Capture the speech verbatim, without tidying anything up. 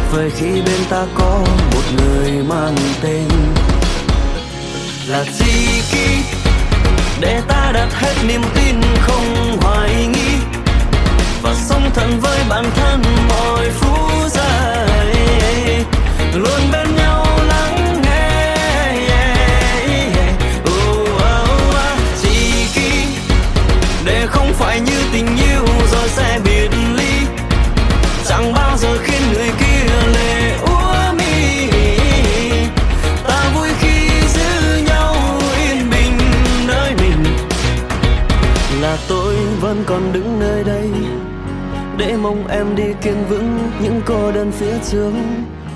vời khi bên ta có một người mang tên là tri kỷ, để ta đặt hết niềm tin không hoài nghi và sống thật với bản thân mọi phút giây, luôn bên nhau lắng nghe. Oh, oh, oh. Tri kỷ để không phải như tình yêu rồi sẽ biệt ly, chẳng bao giờ khiến người kia lệ úa mi. Ta vui khi giữ nhau yên bình nơi mình, là tôi vẫn còn đứng nơi đây để mong em đi kiên vững những cô đơn phía trước.